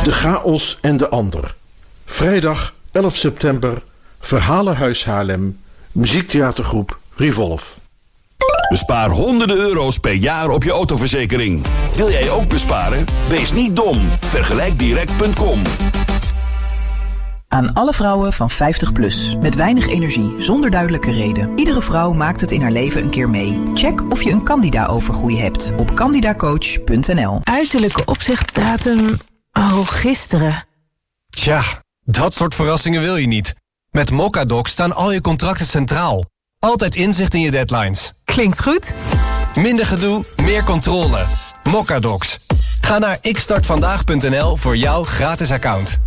De chaos en de ander. Vrijdag 11 september, Verhalenhuis Haarlem, muziektheatergroep Revolve. Bespaar honderden euro's per jaar op je autoverzekering. Wil jij ook besparen? Wees niet dom. Vergelijkdirect.com. Aan alle vrouwen van 50 plus, met weinig energie, zonder duidelijke reden. Iedere vrouw maakt het in haar leven een keer mee. Check of je een Candida-overgroei hebt op candidacoach.nl. Uiterlijke opzichtdatum... Oh, gisteren. Tja, dat soort verrassingen wil je niet. Met Mocadoc staan al je contracten centraal. Altijd inzicht in je deadlines. Klinkt goed. Minder gedoe, meer controle. Mocadocs. Ga naar xstartvandaag.nl voor jouw gratis account.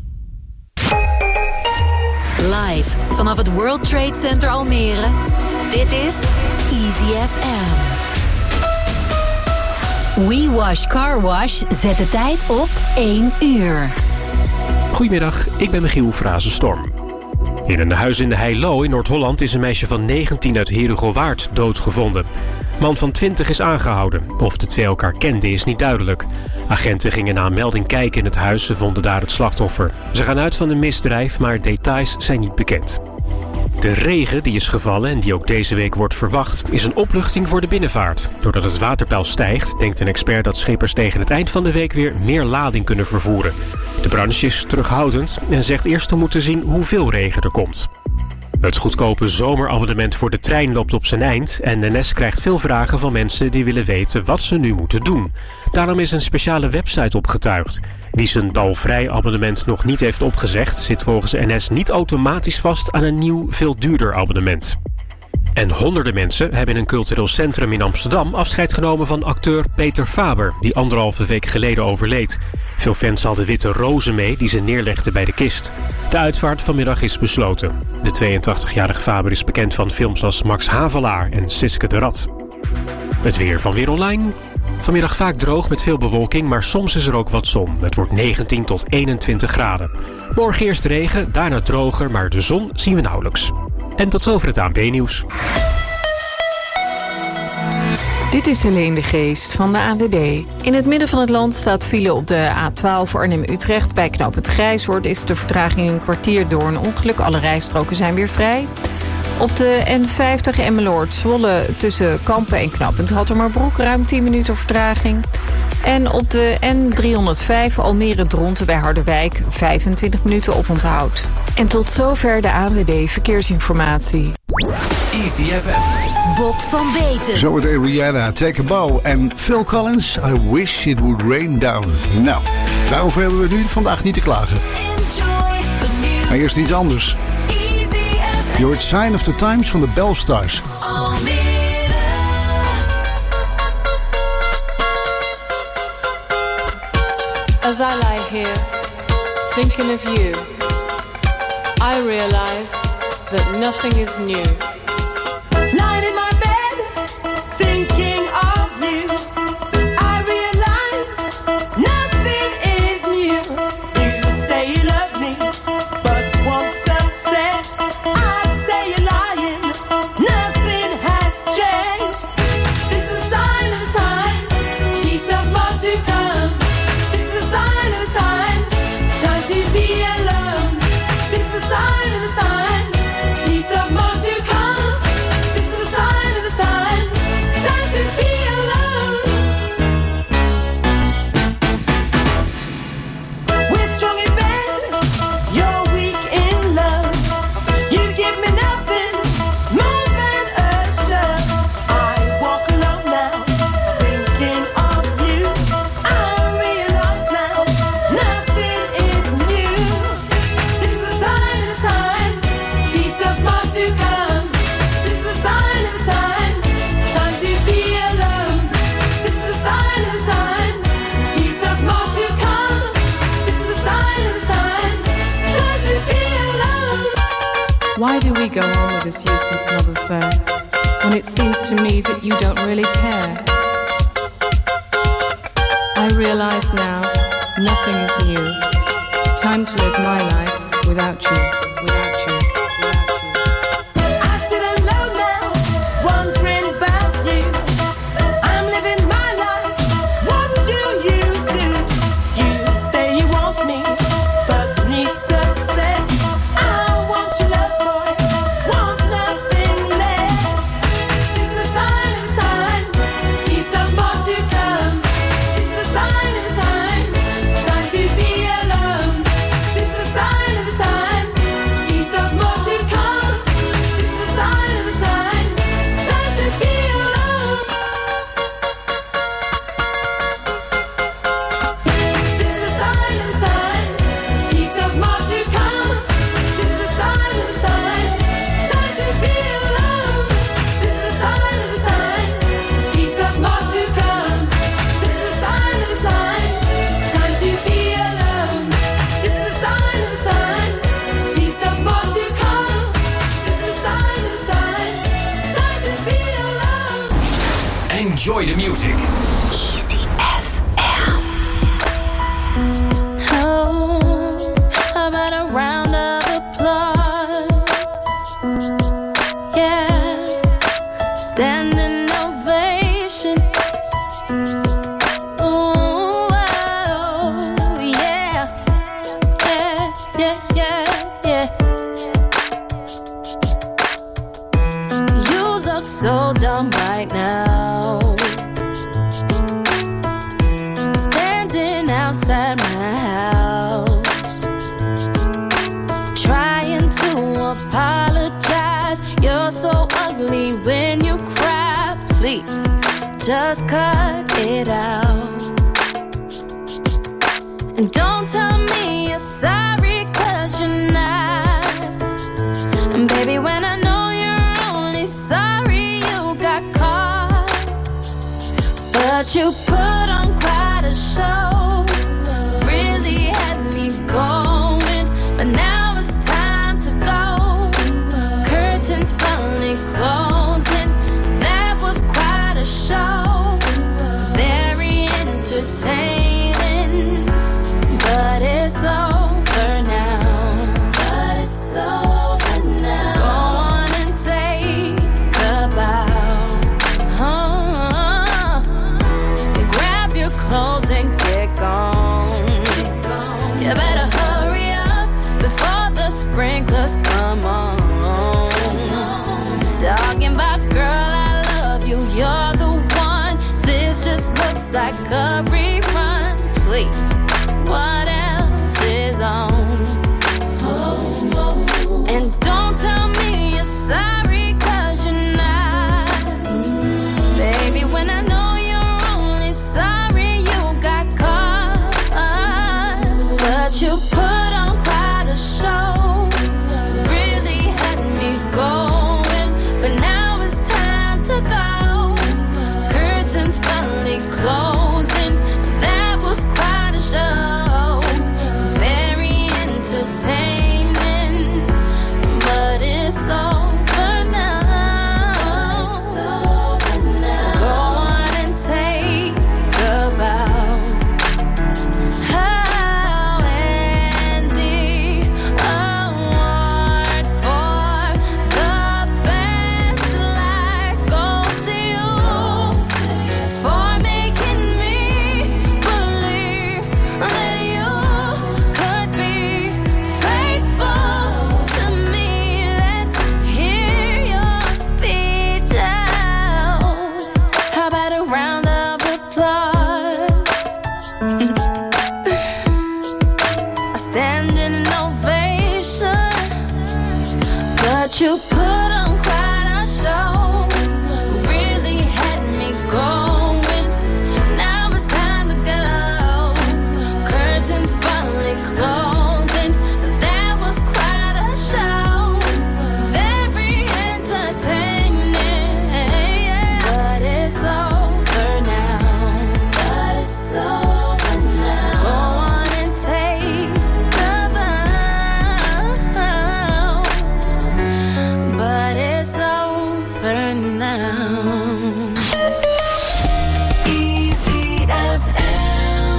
Live vanaf het World Trade Center Almere. Dit is Easy FM. We Wash Car Wash zet de tijd op 1 uur. Goedemiddag, ik ben Michiel Frazenstorm. In een huis in de Heilo in Noord-Holland is een meisje van 19 uit Herugowaard doodgevonden. Man van 20 is aangehouden. Of de twee elkaar kenden is niet duidelijk. Agenten gingen na een melding kijken in het huis. Ze vonden daar het slachtoffer. Ze gaan uit van een misdrijf, maar details zijn niet bekend. De regen die is gevallen en die ook deze week wordt verwacht, is een opluchting voor de binnenvaart. Doordat het waterpeil stijgt, denkt een expert dat schippers tegen het eind van de week weer meer lading kunnen vervoeren. De branche is terughoudend en zegt eerst te moeten zien hoeveel regen er komt. Het goedkope zomerabonnement voor de trein loopt op zijn eind en NS krijgt veel vragen van mensen die willen weten wat ze nu moeten doen. Daarom is een speciale website opgetuigd. Wie zijn dalvrij abonnement nog niet heeft opgezegd, zit volgens NS niet automatisch vast aan een nieuw, veel duurder abonnement. En honderden mensen hebben in een cultureel centrum in Amsterdam afscheid genomen van acteur Peter Faber, die 1,5 week geleden overleed. Veel fans hadden witte rozen mee die ze neerlegden bij de kist. De uitvaart vanmiddag is besloten. De 82-jarige Faber is bekend van films als Max Havelaar en Siske de Rat. Het weer van Weer Online. Vanmiddag vaak droog met veel bewolking, maar soms is er ook wat zon. Het wordt 19 tot 21 graden. Morgen eerst regen, daarna droger, maar de zon zien we nauwelijks. En tot zover het ANP-nieuws. Dit is Helene de Geest van de ANWB. In het midden van het land staat file op de A12 Arnhem-Utrecht. Bij knooppunt Grijshoort is de vertraging een kwartier door een ongeluk. Alle rijstroken zijn weer vrij. Op de N50 Emmeloord-Zwolle tussen Kampen en knooppunt Hattemerbroek ruim 10 minuten vertraging. En op de N305 Almere-Dronten bij Harderwijk 25 minuten oponthoud. En tot zover de ANWB Verkeersinformatie. Easy FM. Bob van Beten. Zometeen Rihanna, Take a Bow en Phil Collins, I Wish It Would Rain Down. Nou, daarover hebben we nu vandaag niet te klagen. Maar eerst iets anders. Je hoort Sign of the Times van de Belstars. As I lie here, thinking of you, I realize that nothing is new. Lying in my bed, thinking of you, I realize nothing is new. You say you love me, but won't success. I say you're lying, nothing has changed. This is a sign of the times, peace of more to come. This is a sign of the times, time to be alone. This is a sign of the times, peace of more to come. This is a sign of the times, time to be alone. We're strong in bed, you're weak in love. You give me nothing more than a shove. I walk alone now, thinking of you. I realize now, nothing is new. This is a sign of the times, peace of more to come. This is a sign of the times, time to be alone. This is a sign of the times, peace of more to come. This is a sign of the times, time to be alone. Why do we go on with this useless love affair when it seems to me that you don't really care? I realize now nothing is new. Time to live my life without you, without you, without you. I sit alone now, wondering about you. I'm living my life. What do? You say you want Enjoy the music. Easy FM. Oh, how about a round of applause? Yeah, standing ovation. Ooh, oh, yeah, yeah, yeah, yeah, yeah. You look so dumb right now, standing outside my house, trying to apologize. You're so ugly when you cry. Please, just cut it out. And don't tell me you're sorry, 'cause you're not. And baby, when I know you're only sorry you got caught, but you put on quite a show, really had me going, but now it's time to go. Curtains finally closing, that was quite a show, very entertaining, but it's over now. But it's over now. Go on and take a bow. Grab your clothes and get gone. You better hurry up before the sprinklers come on. Talking about, girl, I love you, you're the one. This just looks like a rerun. Please, what else is on? And don't tell me you're sorry, 'cause you're not. Baby, when I know you're only sorry you got caught, but you put on quite a show, really had me going, but now it's time to go. Curtains finally closing, that was quite a show, very entertaining, but it's over now. Go on and take a bow. Oh, and the award for the best life goes to you, for making me believe that you could be faithful to me. Let's hear your speech out. How about a round of applause? A standing ovation, but you put on quite a show, really had me going, now it's time to go. Curtains finally closing, that was quite a show, very entertaining, but it's over now. But it's over now. Go on and take the bow, but it's over now. Easy FM.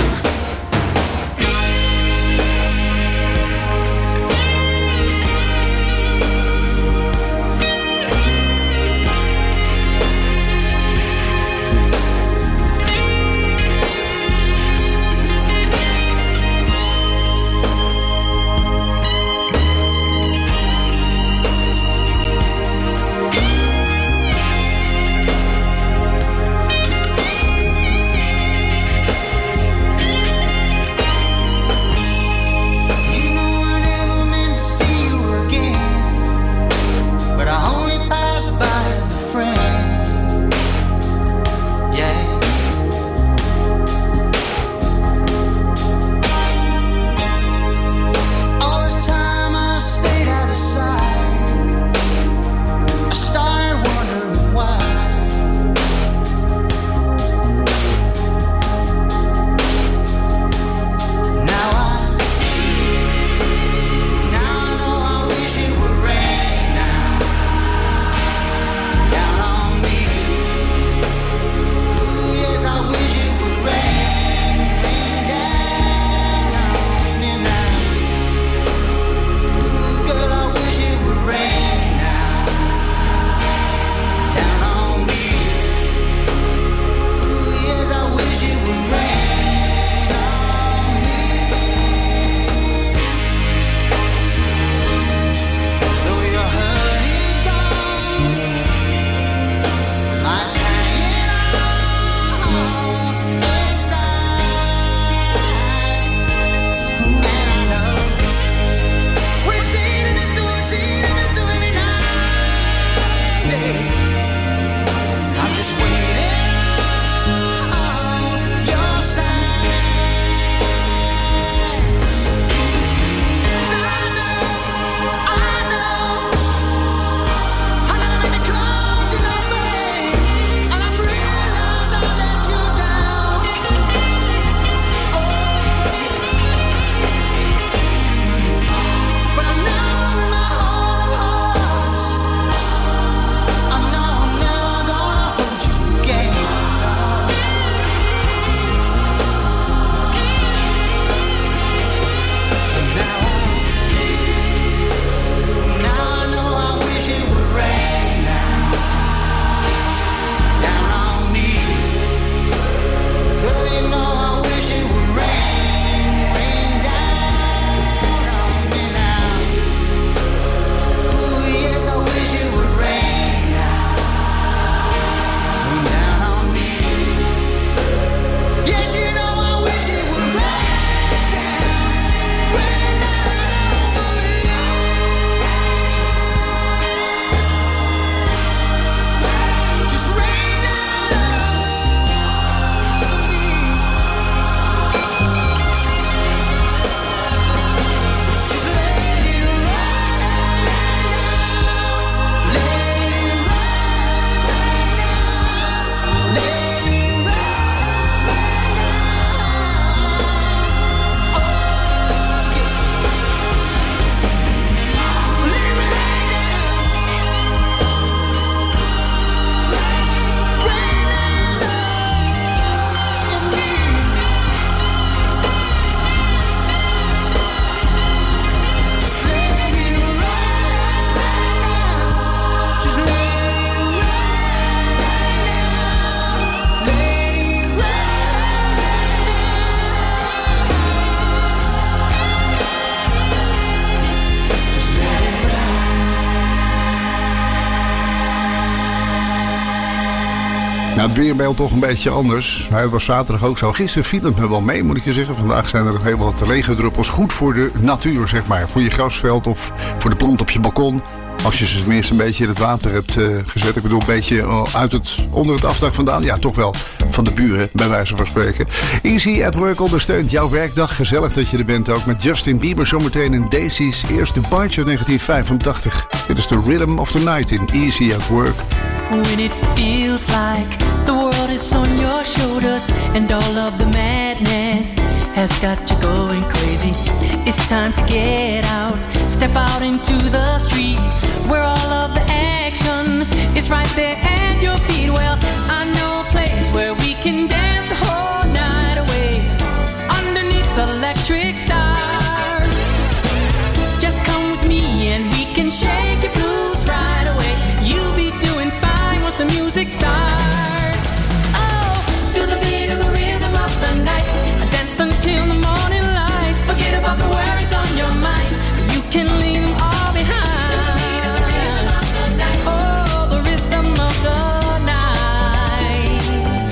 Nou, het weerbeeld toch een beetje anders. Hij was zaterdag ook zo. Gisteren viel het me wel mee, moet ik je zeggen. Vandaag zijn er heel wat regendruppels. Goed voor de natuur, zeg maar. Voor je grasveld of voor de plant op je balkon. Als je ze tenminste een beetje in het water hebt gezet. Ik bedoel, een beetje onder het afdak vandaan. Ja, toch wel van de buren, bij wijze van spreken. Easy at Work ondersteunt jouw werkdag. Gezellig dat je er bent ook. Met Justin Bieber zometeen in Daisy's eerste Departure 1985. Dit is de Rhythm of the Night in Easy at Work. When it feels like the world is on your shoulders and all of the madness has got you going crazy. It's time to get out, step out into the street where all of the action is right there at your feet. Well, I know a place where we can dance the whole night away underneath the electric stars. Just come with me and we can shake your blues right away. You'll be doing fine once the music starts. Oh, feel the beat of the rhythm of the night. Dance until the morning light. Forget about the worries on your mind. You can leave them all behind. Feel the beat of the rhythm of the night. Oh, the rhythm of the night.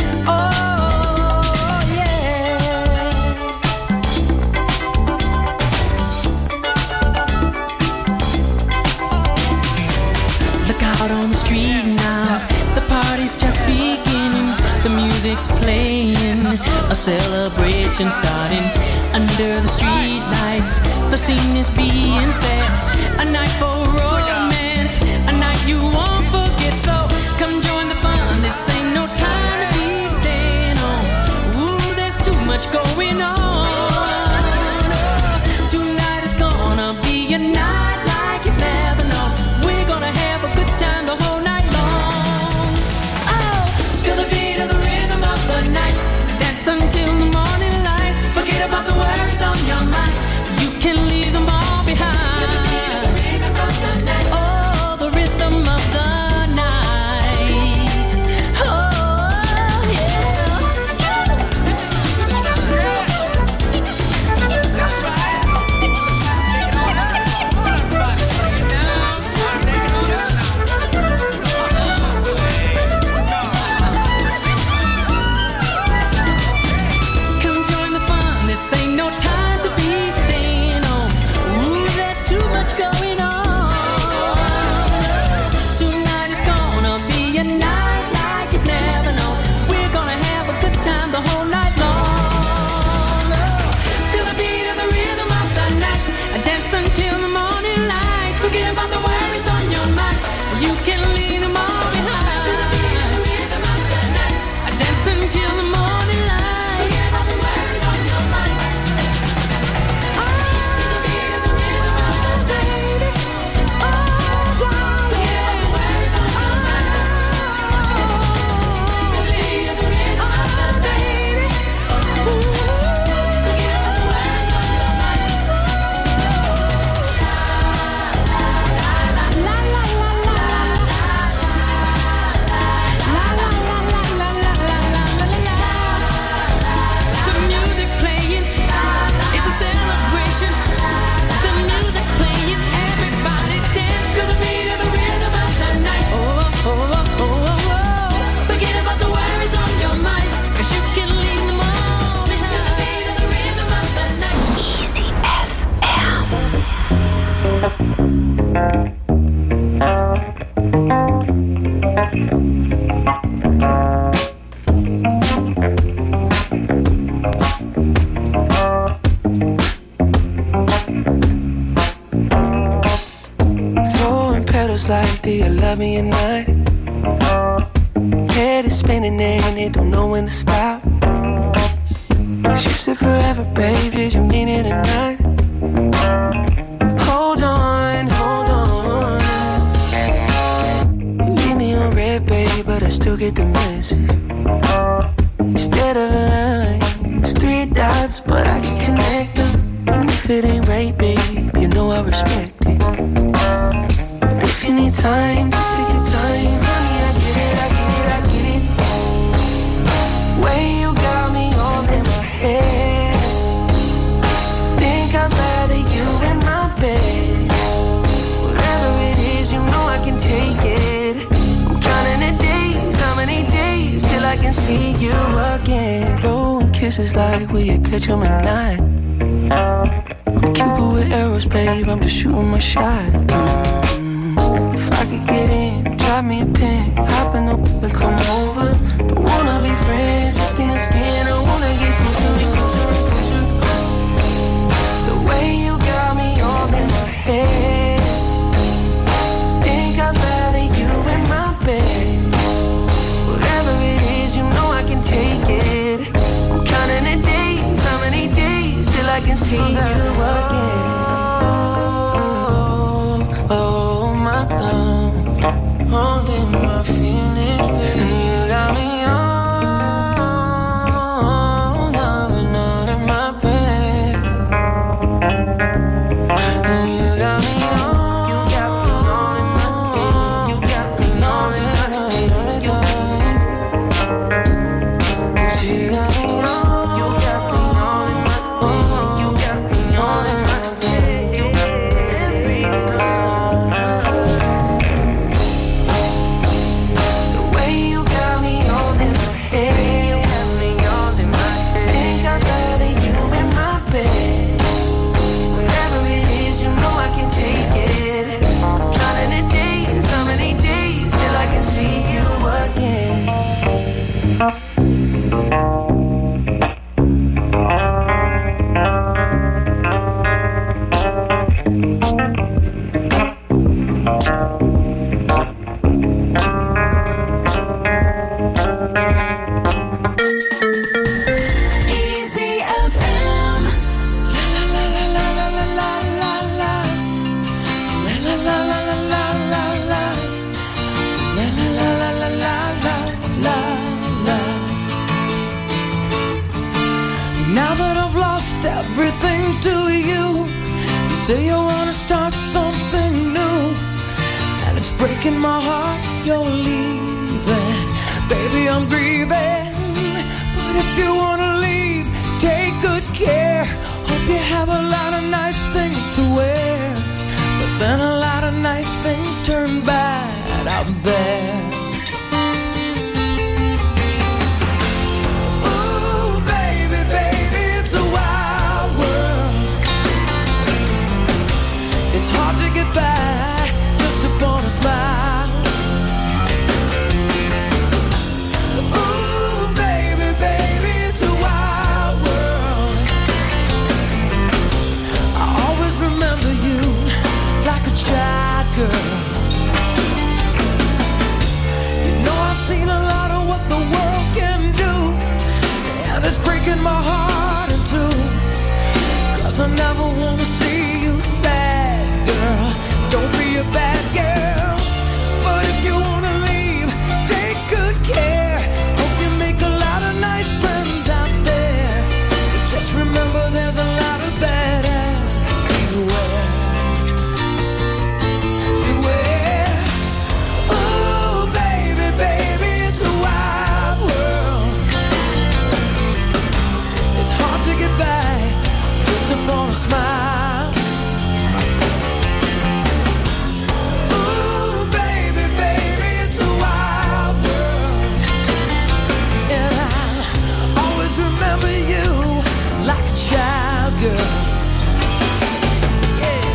Oh, yeah. Look out on the street now. The party's just beginning. The music's playing. A celebration starting under the street lights. The scene is being set. A night for romance. A night you won't forget. So come join the fun. This ain't no time to be staying home. Ooh, there's too much going on. Tonight is gonna be a night like you've never known. We're gonna have a good time the whole night long. Oh, feel the beat of the rhythm of the night. Dance until the morning light. Forget about the worries on your mind. You can leave them all behind. Feel the beat of the rhythm of the night. Oh, the rhythm of the night. Oh, yeah. That's right. Come join the fun. This ain't no time to be staying home. Ooh, there's too much going on. Tonight is gonna be a night like you've never known. We're gonna have a good time the whole night long. Feel the beat of the rhythm of the night. Dance until the morning light. Forget about the worries on your mind. You can leave them all behind. Feel the beat of the rhythm of the night. Dance until the morning light. Forget about the worries on your mind. Feel the beat of the rhythm of the night. Oh, forget about the worries on your mind. Feel the beat of the rhythm of the night. Ooh, forget about the worries on your mind. La la la la la la la la la la la la la. The music's playing, it's a celebration. The music's playing, everybody dance to the beat of the rhythm of the night. Oh, oh, oh, oh, oh, oh. Forget about the worries on your mind, 'cause you can leave them all behind. To the beat of the rhythm of the night. Easy FM. Throwing petals like, do you love me or not? Head is spinning and it don't know when to stop. You said forever, babe, did you mean it or not? Hold on, hold on. You leave me on red, babe, but I still get the message. Instead of a line, it's 3 dots, but I can connect them. And if it ain't right, babe, you know I respect it. But if you need time, just take your time. Honey, I get it, I get it, I get it. Way you got me all in my head. Think I'd rather you in my bed. Whatever it is, you know I can take it. I'm counting the days, how many days till can see you again. Blowing kisses like will you catch them at night? I'm Cupid with arrows, babe, I'm just shooting my shot. If I could get in, drop me a pin, hop in the whip and come over. Don't wanna be friends, just in the skin, I wanna get closer. The way you got me all in my head, think I'd rather you in my bed. Whatever it is, you know I can take it. I'm counting the days, how many days till I can see you again. Oh my God, holding my feelings, baby. You got me on, I've been under my bed. You got me on, you got me on in my head. You got me on in my head. You got me on, you got me on in my head. You got me on in my head. You got me every time. The way you got me all in my head. You got me all in my head. Think I'd rather you in my bed. Whatever it is, you know I can take it. Counting the days, how many days till I can see you again. Easy FM. La la la la la la la la la. La la la la la la la la. La la la la la la la la. Now that I've lost everything to you, you say you wanna start something new, and it's breaking my heart you're leaving. Baby, I'm grieving, but if you wanna leave, take good care. Hope you have a lot of nice things to wear, but then a lot of nice things turn bad out there. Ooh, baby, baby, it's a wild world. It's hard to get by just upon a smile. Ooh, baby, baby, it's a wild world. I always remember you like a child girl. You know I've seen a lot of what the world can do, and it's breaking my heart in two. 'Cause I never wanna see you sad, girl. Don't be a bad girl. But if you wanna leave, take good care. Hope you make a lot of nice friends out there. But just remember there's a lot of badass beware. Beware. Ooh, baby, baby, it's a wild world. It's hard to get by just upon a smile. Ooh, baby, baby, it's a wild world. And I always remember you like a child girl. Yeah.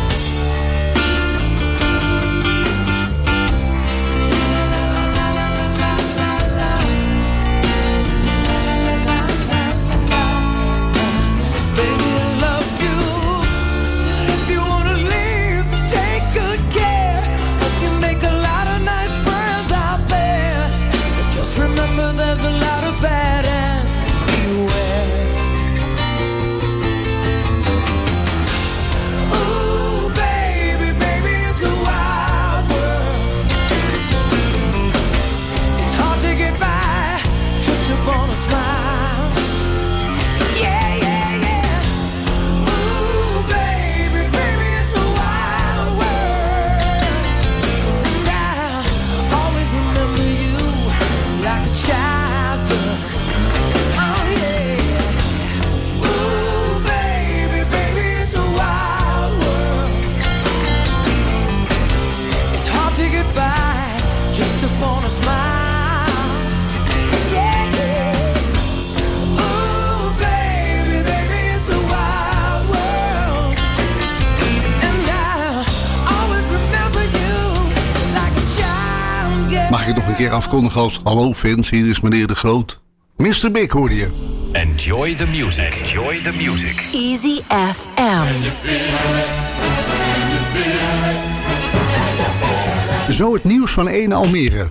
Baby, I love you, but if you wanna leave, take good care. Hope you make a lot of nice friends out there. But just remember there's a lot of badass beware. Ooh, baby, baby, it's a wild world. It's hard to get by just upon a smile. Yeah, yeah, yeah. Ooh, baby, baby, it's a wild world. And I always remember you like a child girl. Oh, yeah. Ooh, baby, baby, it's a wild world. It's hard to get by just upon a smile. Yeah, yeah. keer afkondigen als... Hallo Vince, hier is meneer De Groot. Mr. Big hoorde je. Enjoy the music. Enjoy the music. Easy FM. Zo het nieuws van 1 Almere.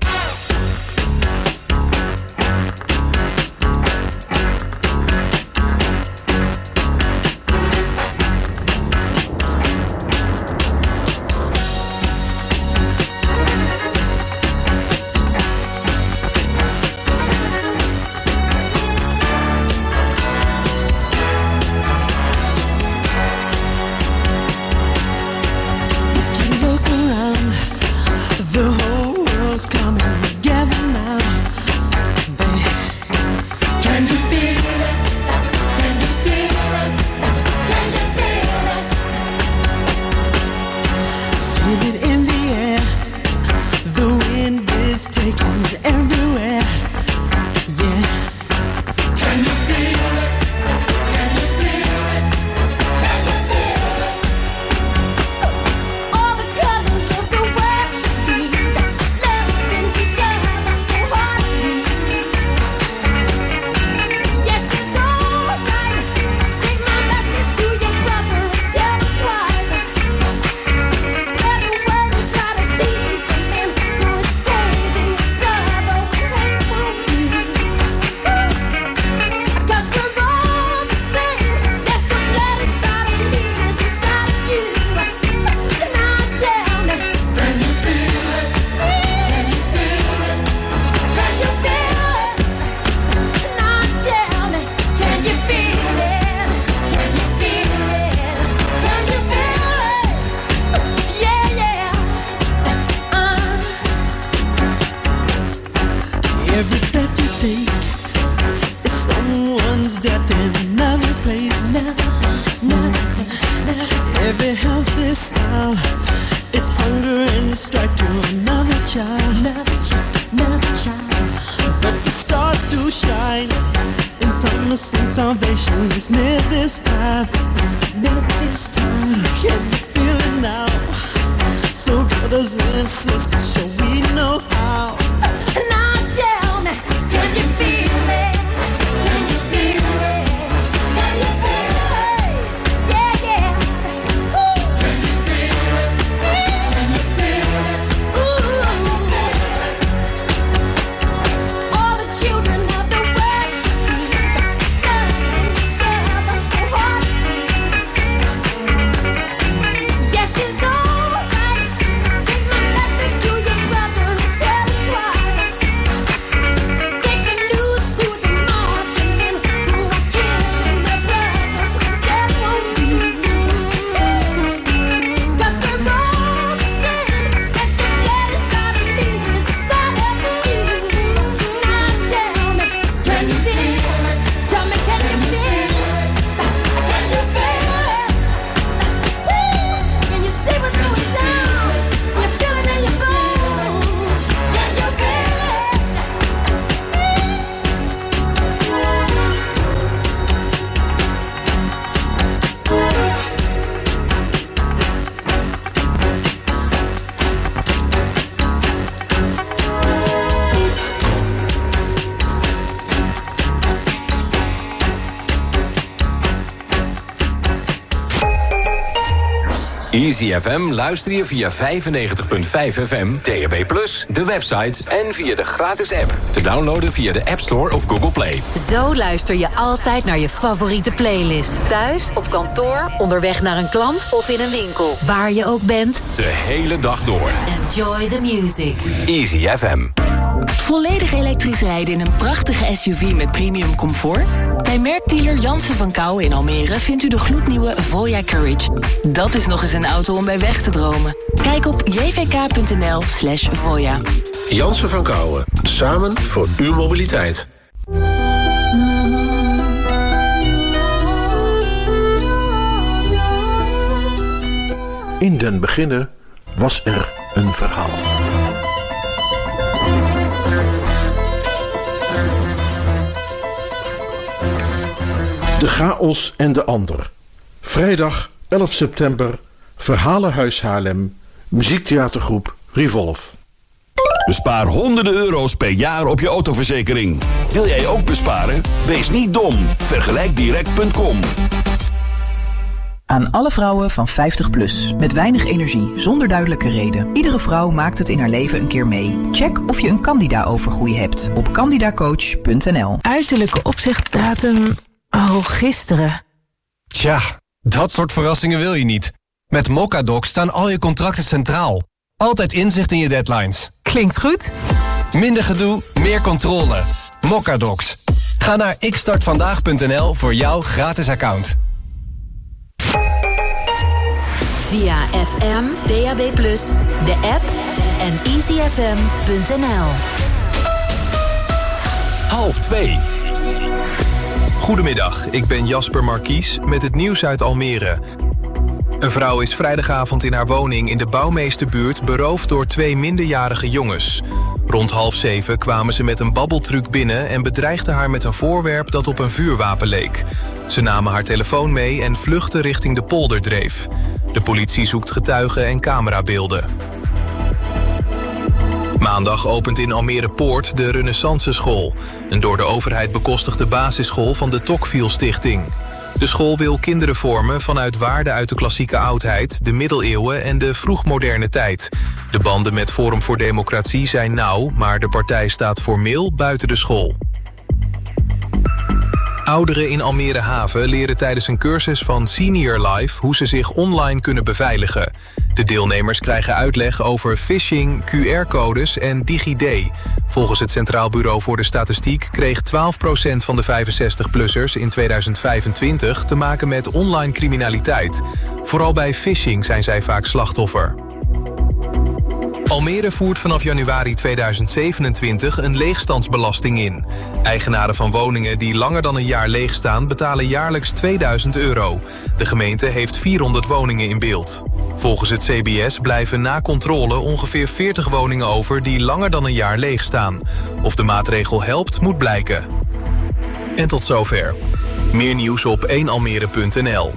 Easy FM luister je via 95.5 FM, DAB+, de website en via de gratis app. Te downloaden via de App Store of Google Play. Zo luister je altijd naar je favoriete playlist. Thuis, op kantoor, onderweg naar een klant of in een winkel. Waar je ook bent. De hele dag door. Enjoy the music. Easy FM. Volledig elektrisch rijden in een prachtige SUV met premium comfort? Bij merkdealer Jansen van Kouwen in Almere vindt u de gloednieuwe Voya Courage. Dat is nog eens een auto om bij weg te dromen. Kijk op jvk.nl/Voya. Jansen van Kouwen. Samen voor uw mobiliteit. In den beginne was er een verhaal. De chaos en de ander. Vrijdag 11 september, Verhalenhuis Haarlem, muziektheatergroep Revolve. Bespaar honderden euro's per jaar op je autoverzekering. Wil jij ook besparen? Wees niet dom. Vergelijkdirect.com. Aan alle vrouwen van 50 plus. Met weinig energie, zonder duidelijke reden. Iedere vrouw maakt het in haar leven een keer mee. Check of je een Candida-overgroei hebt op candidacoach.nl. Uiterlijke opzegdatum... Oh, gisteren. Tja, dat soort verrassingen wil je niet. Met Mocadoc staan al je contracten centraal. Altijd inzicht in je deadlines. Klinkt goed. Minder gedoe, meer controle. Mocadocs. Ga naar xstartvandaag.nl voor jouw gratis account. Via FM, DAB+, de app en easyfm.nl. 1:30. Goedemiddag, ik ben Jasper Markies met het nieuws uit Almere. Een vrouw is vrijdagavond in haar woning in de Bouwmeesterbuurt beroofd door 2 minderjarige jongens. Rond 6:30 kwamen ze met een babbeltruc binnen en bedreigden haar met een voorwerp dat op een vuurwapen leek. Ze namen haar telefoon mee en vluchtten richting de polderdreef. De politie zoekt getuigen en camerabeelden. Maandag opent in Almere Poort de Renaissance School, een door de overheid bekostigde basisschool van de Tocqueville Stichting. De school wil kinderen vormen vanuit waarden uit de klassieke oudheid, de middeleeuwen en de vroegmoderne tijd. De banden met Forum voor Democratie zijn nauw, maar de partij staat formeel buiten de school. Ouderen in Almere Haven leren tijdens een cursus van Senior Life hoe ze zich online kunnen beveiligen. De deelnemers krijgen uitleg over phishing, QR-codes en DigiD. Volgens het Centraal Bureau voor de Statistiek kreeg 12% van de 65-plussers in 2025 te maken met online criminaliteit. Vooral bij phishing zijn zij vaak slachtoffer. Almere voert vanaf januari 2027 een leegstandsbelasting in. Eigenaren van woningen die langer dan een jaar leeg staan betalen jaarlijks €2000. De gemeente heeft 400 woningen in beeld. Volgens het CBS blijven na controle ongeveer 40 woningen over die langer dan een jaar leeg staan. Of de maatregel helpt, moet blijken. En tot zover. Meer nieuws op 1almere.nl.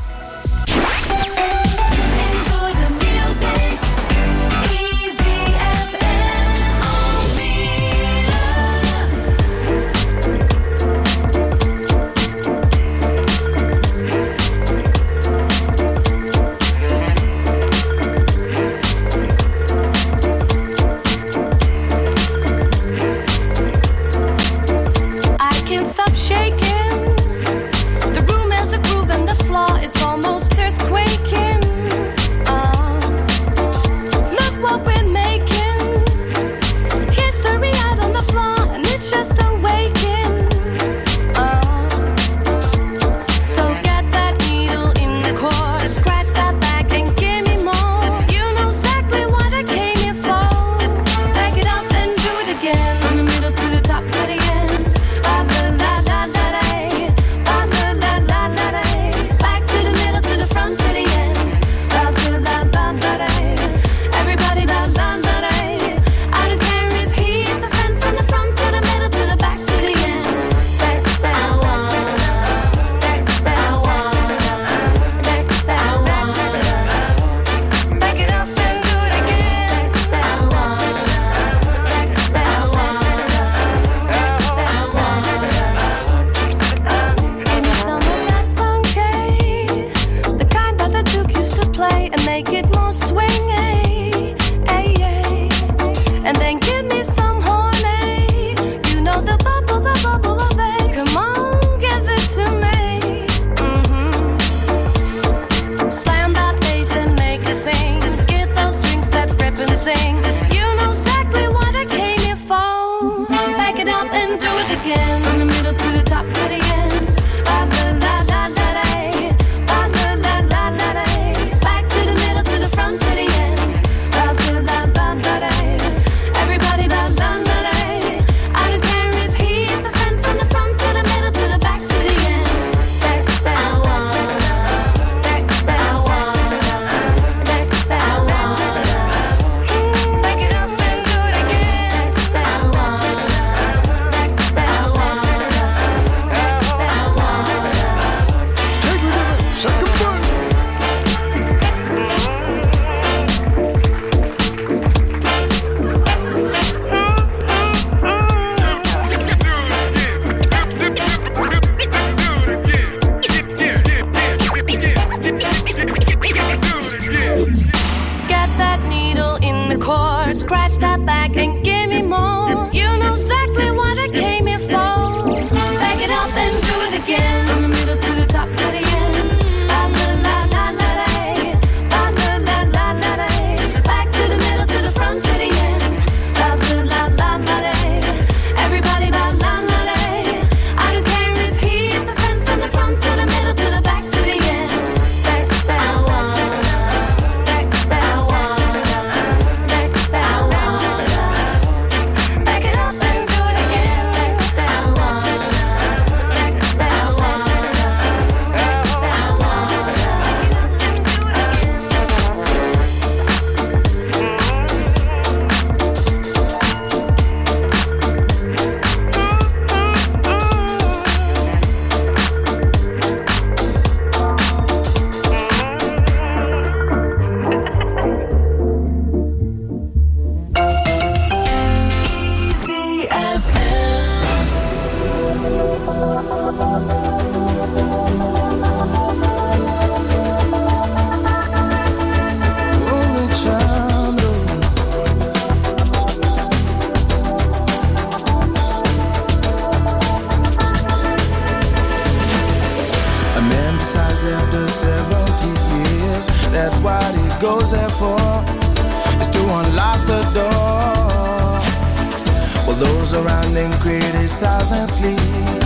that what he goes there for is to unlock the door. Well, those around him criticize and sleep.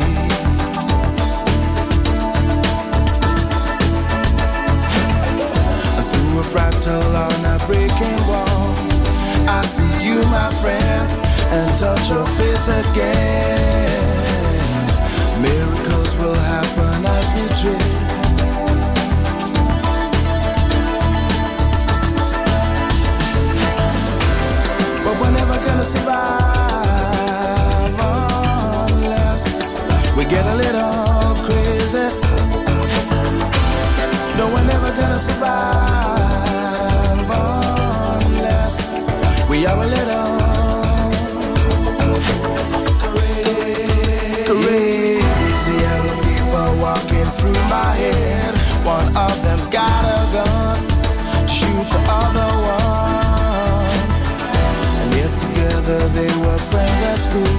Through a fractal on a breaking wall, I see you, my friend, and touch your face again. Miracles will happen as we dream. But we're never gonna survive unless we get a little crazy. No, we're never gonna survive unless we are a little crazy. Yellow people walking through my head. One of them's got a gun, shoot the other one. And yet together they were friends at school.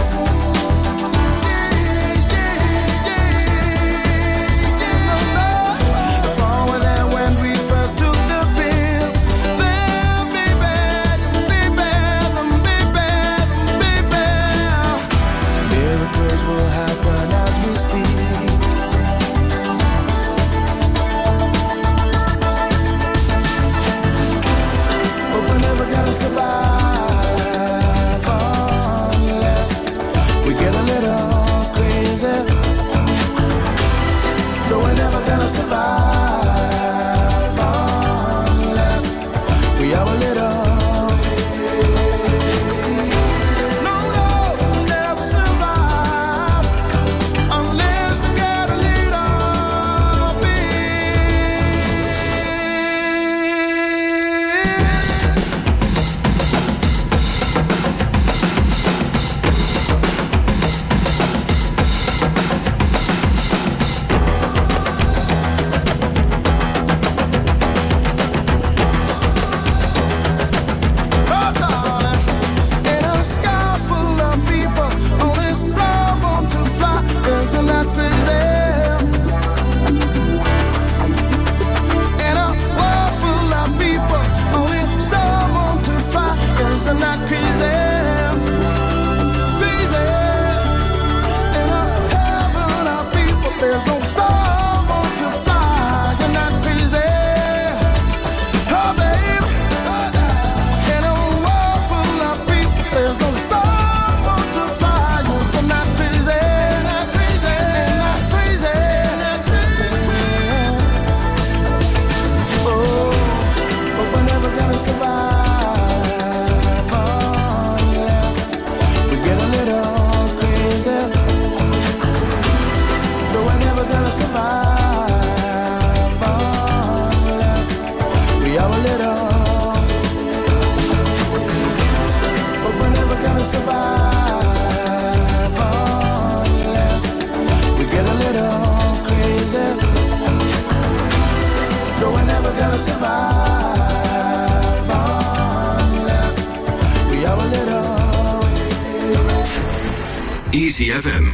Easy FM.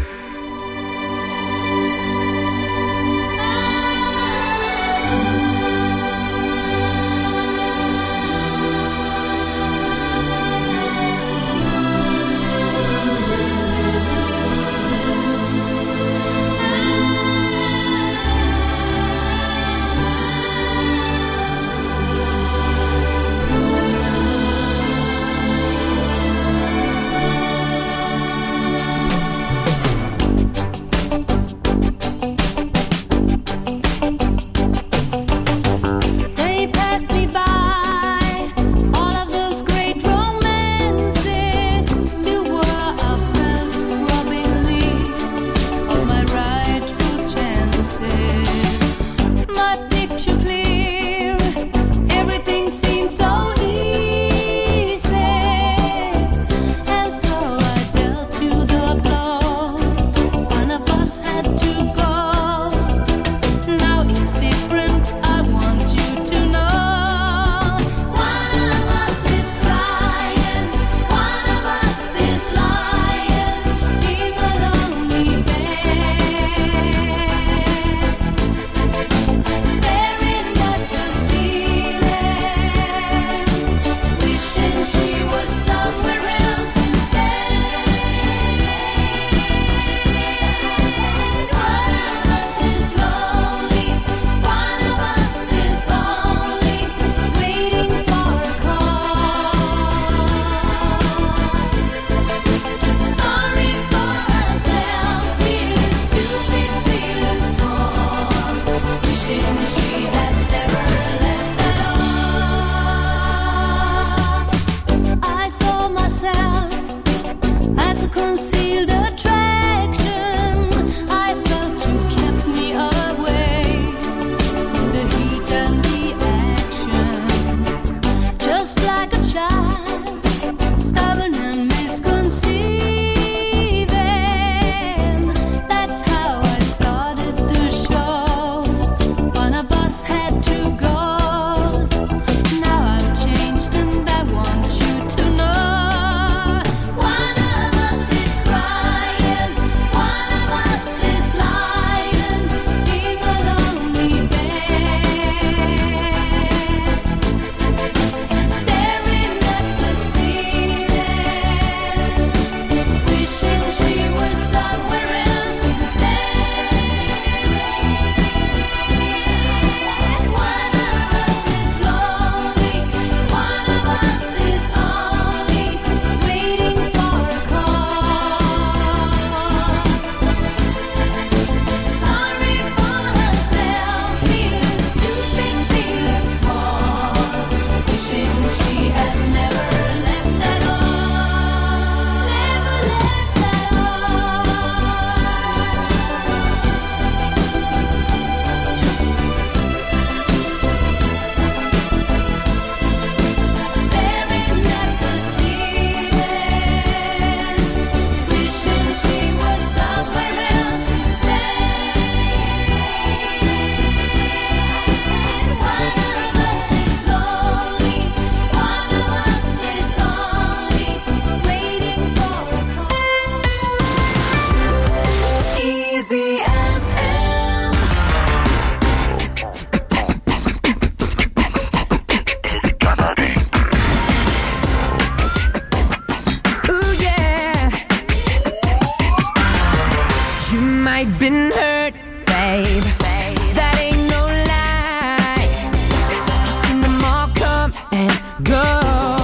I've been hurt, babe. That ain't no lie. Seen them all come and go.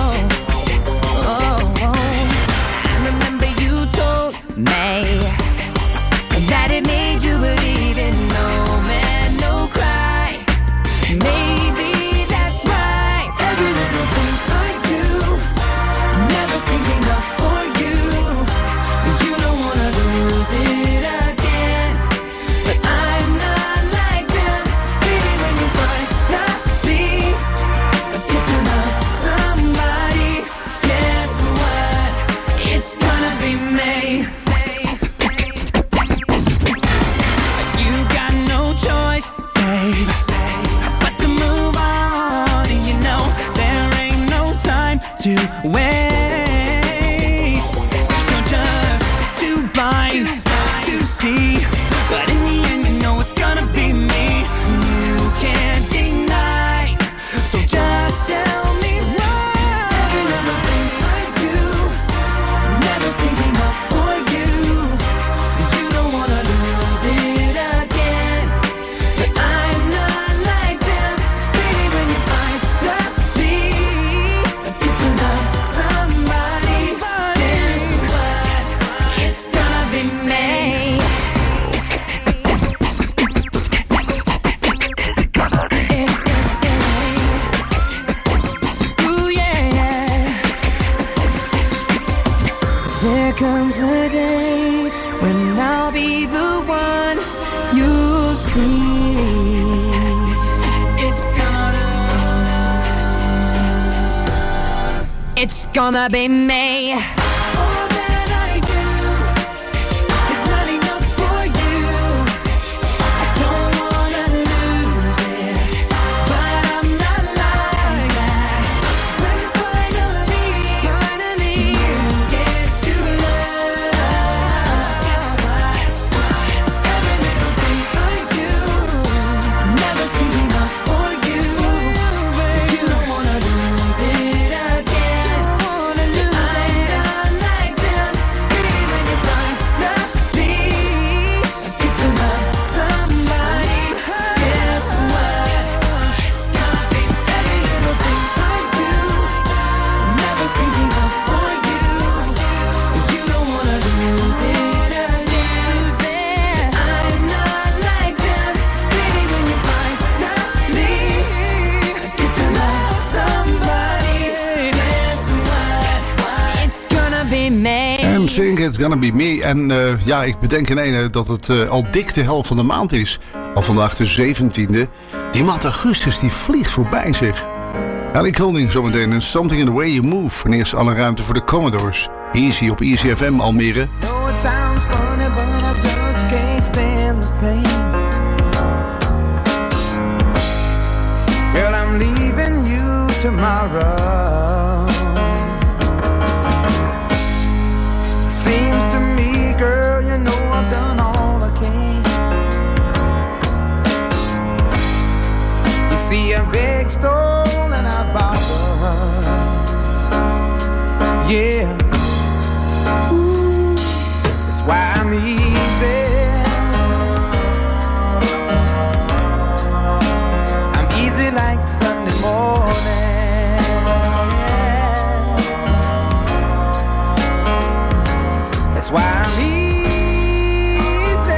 I remember you told me that it made you believe in no man, no cry. Maybe that's why every little thing I do never seems enough for you. You don't wanna lose it again, but I'm not like them. Baby, when you finally get to love somebody, guess what? It's gonna be me. You got no choice, babe, but to move on. And you know there ain't no time to waste. So just too blind to see, but in the end you know it's gonna be me. You can't deny, so just tell me why. Every little thing I do never seems enough for you. You don't wanna lose it again, but I'm not like them. Baby, when you finally get to love somebody, guess what? It's gonna be me. Ooh, yeah. There comes a day when I'll be the one you see. It's gonna be me. All that I do is not enough for you. I don't wanna lose it, but I'm not like that. When finally you get to love, guess what? Every little thing I do never seems enough for you. You don't wanna lose it again. En Think It's Gonna Be Me. En ja, ik bedenk in ene dat het al dik de helft van de maand is. Al vandaag de 17e. Die maand augustus die vliegt voorbij zich. Ellie Goulding zometeen en Something in the Way You Move. En eerst alle ruimte voor de Commodores. Easy op Easy FM Almere. No, it sounds funny, but I just can't stand the pain. Girl, I'm leaving you tomorrow. Seems to me, girl, you know I've done all I can. You see a big stone and I borrow. Yeah. Ooh, that's why I'm easy. I'm easy like Sunday morning. That's why I'm easy.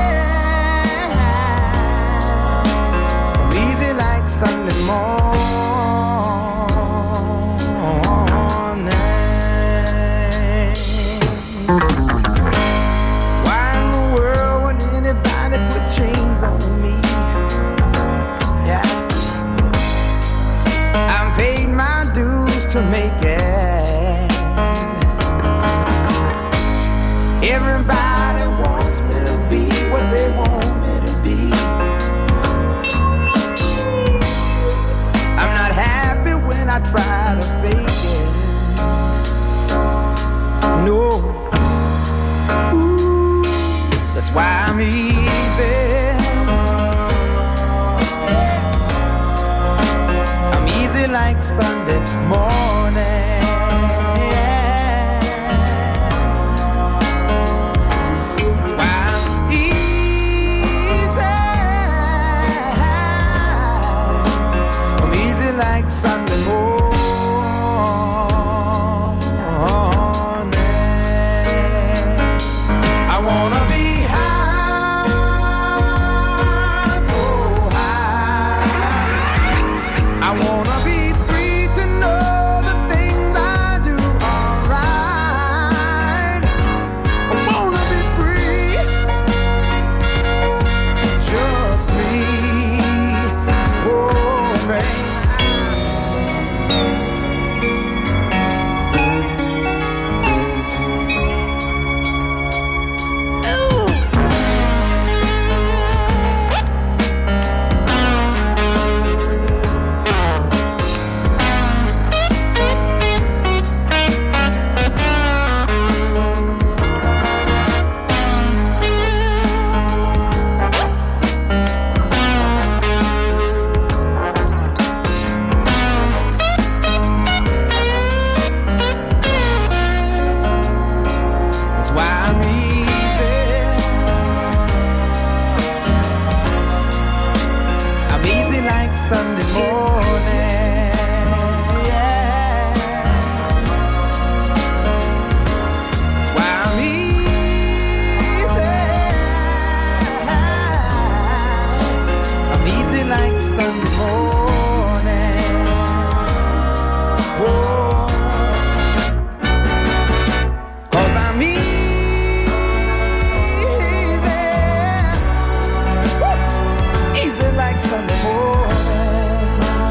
I'm easy like Sunday morning. Why in the world would anybody put chains on me? Yeah, I've paid my dues to make it. Everybody wants me to be what they want me to be. I'm not happy when I try to fake it. No. Ooh, that's why I'm easy. I'm easy like Sunday morning. That's why I'm easy. Sunday morning. Yeah. That's why I'm easy. I'm easy like Sunday morning. Whoa. 'Cause I'm easy. Woo. Easy like Sunday morning.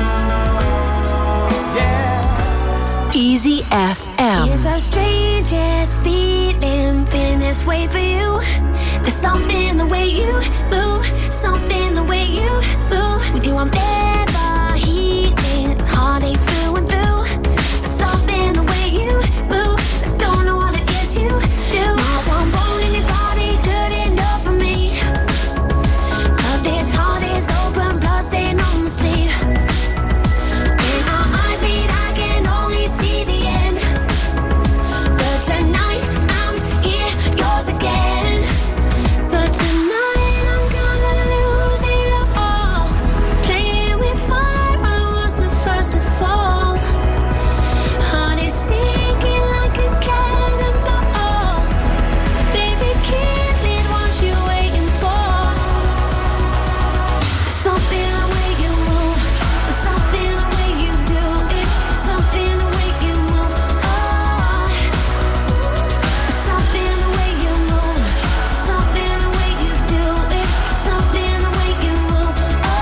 Yeah. Easy FM. It's our strangest feeling this way for you. There's something the way you move, something the way you move. With you I'm never healing, it's heartache through and through. There's something the way you move, I don't know what it is you do. Not one bone in your body good enough for me. But this heart is open, blood staying on the sleeve. When our eyes meet, I can only see the end. But tonight I'm here, yours again. But tonight I'm gonna lose it all. Playing with fire, I was the first to fall. Heart is sinking like a cannonball. Baby, kill it, what you waiting for? Something the way you move, something the way you do it, something the way you move. Oh, something the way you move, something the way you do it, something the way you move.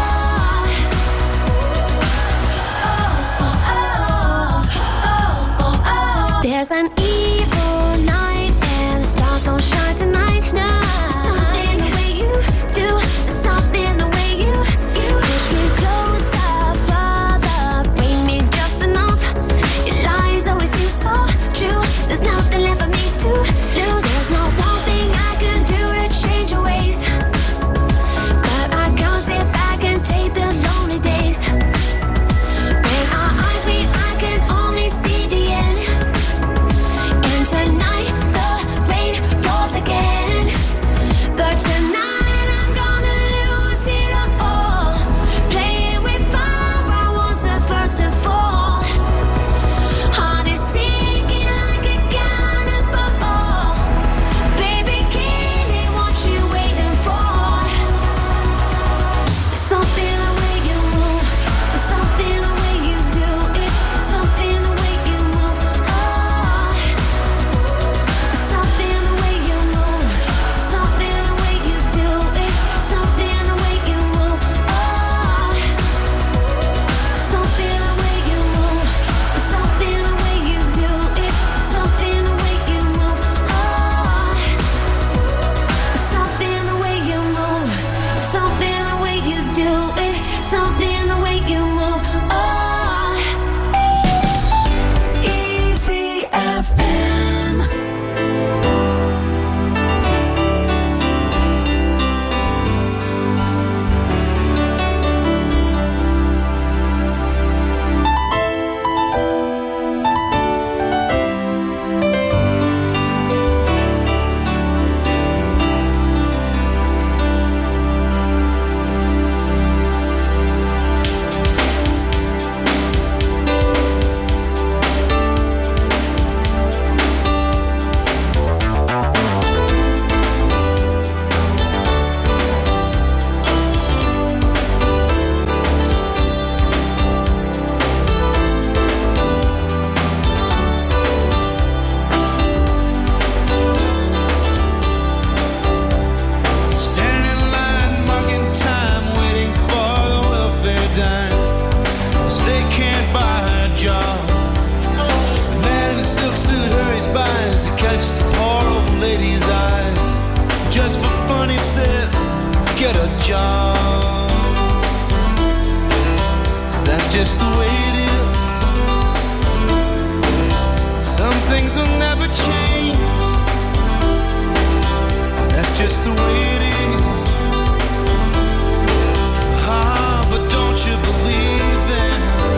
There's an evil night and the stars don't shine tonight. Something the way you do, something the way you push me closer, further, bring me just enough. Your lies always seem so true. There's nothing left for me to lose. There's not one thing I can do to change your ways, but I can't sit back and take the lonely days. When our eyes meet, I can only see the end. And tonight the rain pours again. But tonight I'm gonna lose it all. Playing with fire, I was the first to fall. Heart is sinking like a cannonball. Baby, kill it, what you waiting for? Something the way you move, something the way you do it, something the way you move. Oh, something the way you move, something the way you do it, something the way you move. Oh, something the way you move, something the way you do it, something the way you move. Oh, something the way you move, something the way you do it, something the way you move. Oh, Easy FM. Standing in line, marking time, waiting for the welfare dime. They can't buy a job. The man in the silk suit hurries by as he catches the poor old lady's eyes. Just for fun, he says, get a job. So that's just the way it is. Some things will never change. That's just the way it is. Ah, but don't you believe them?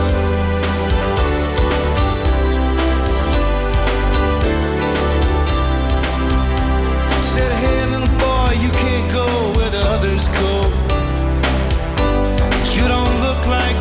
Said, hey little boy, you can't go where the others go. You don't look like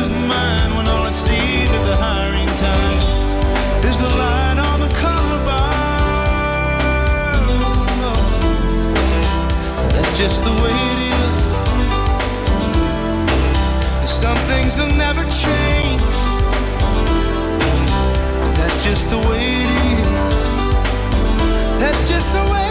lose my mind when all it sees at the hiring time is the line on the color bar. That's just the way it is. Some things will never change. That's just the way it is. That's just the way it is.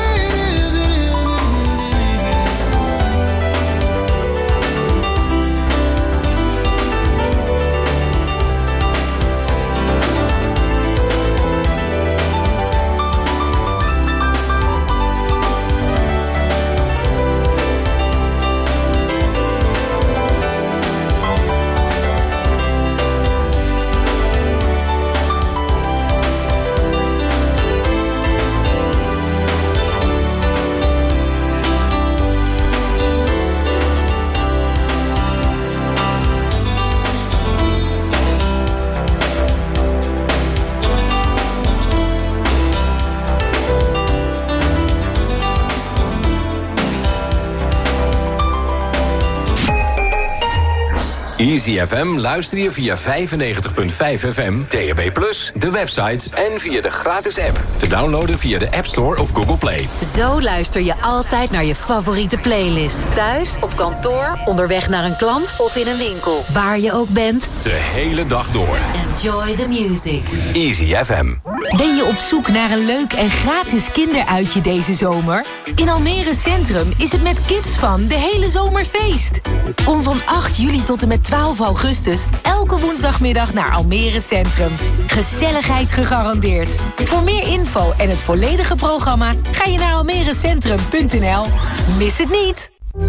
Easy FM luister je via 95.5 FM, DAB+, de website en via de gratis app. Te downloaden via de App Store of Google Play. Zo luister je altijd naar je favoriete playlist. Thuis, op kantoor, onderweg naar een klant of in een winkel. Waar je ook bent. De hele dag door. Enjoy the music. Easy FM. Ben je op zoek naar een leuk en gratis kinderuitje deze zomer? In Almere Centrum is het met KidsFun de hele zomer feest. Kom van 8 juli tot en met 12 augustus elke woensdagmiddag naar Almere Centrum. Gezelligheid gegarandeerd. Voor meer info en het volledige programma ga je naar almerecentrum.nl. Mis het niet!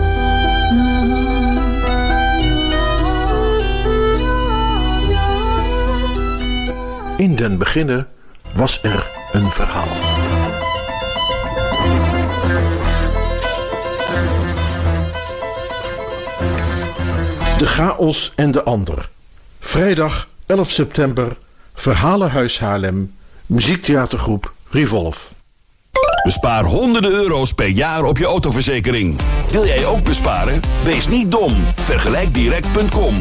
In den beginne was er een verhaal. De chaos en de ander. Vrijdag 11 september, Verhalenhuis Haarlem, muziektheatergroep Revolve. Bespaar honderden euro's per jaar op je autoverzekering. Wil jij ook besparen? Wees niet dom. Vergelijkdirect.com.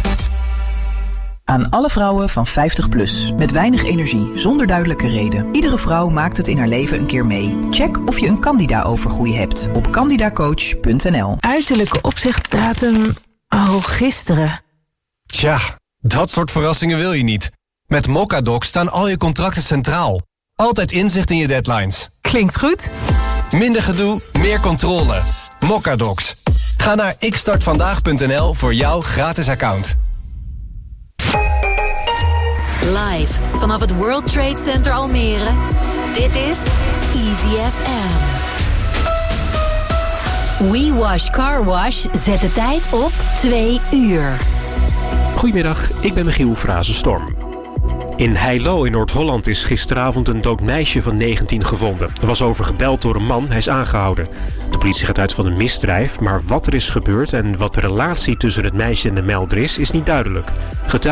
Aan alle vrouwen van 50 plus, met weinig energie, zonder duidelijke reden. Iedere vrouw maakt het in haar leven een keer mee. Check of je een Candida-overgroei hebt op candidacoach.nl. Uiterlijke opzichtdatum... gisteren. Tja, dat soort verrassingen wil je niet. Met Mocadoc staan al je contracten centraal. Altijd inzicht in je deadlines. Klinkt goed. Minder gedoe, meer controle. Mocadocs. Ga naar xstartvandaag.nl voor jouw gratis account. Live vanaf het World Trade Center Almere. Dit is Easy FM. We Wash Car Wash zet de tijd op 2 uur. Goedemiddag, ik ben Michiel Frazenstorm. In Heilo in Noord-Holland is gisteravond een dood meisje van 19 gevonden. Er was over gebeld door een man, hij is aangehouden. De politie gaat uit van een misdrijf, maar wat er is gebeurd en wat de relatie tussen het meisje en de melder is niet duidelijk.